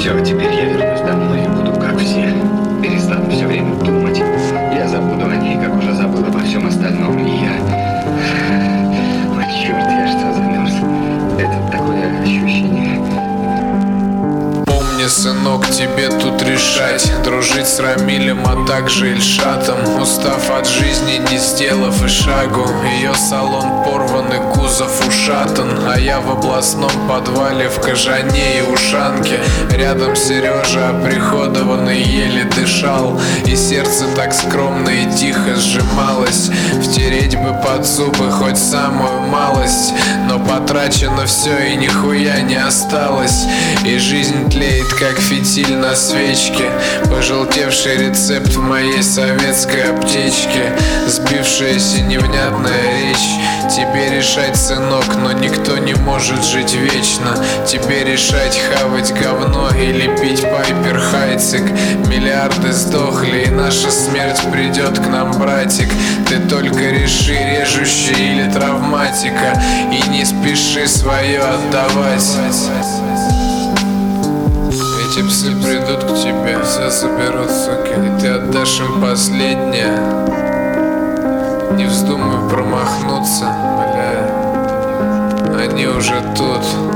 Все, теперь я вернусь домой и буду как все. Перестану все время думать. Я забуду о ней, как уже забыл обо всем остальном. И я... Ой, черт, я что, замерз? Это такое ощущение. Помни, сынок, тебе тут решать. Дружить с Рамилем, а также Ильшатом. Устав от жизни, не сделав и шагу. Ее салон порван и кузов ушатан. А я в областном подвале в кожане и ушанке. Рядом Сережа, оприходованный, еле дышал. И сердце так скромно и тихо сжималось. Втереть бы под зубы хоть самую малость. Но потрачено все и нихуя не осталось. И жизнь тлеет, как фитиль на свечке. Пожелтевший рецепт в моей советской аптечке. Сбившаяся невнятная речь. Тебе решать, сынок, но никто не может жить вечно. Тебе решать, хавать говно или пить пайпер хайцик. Миллиарды сдохли, и наша смерть придет к нам, братик. Ты только реши, режущий или травматика. И не спеши свое отдавать. Эти псы придут к тебе, все соберут, суки, и ты отдашь им последнее. Не вздумай промахнуться, бля, они уже тут.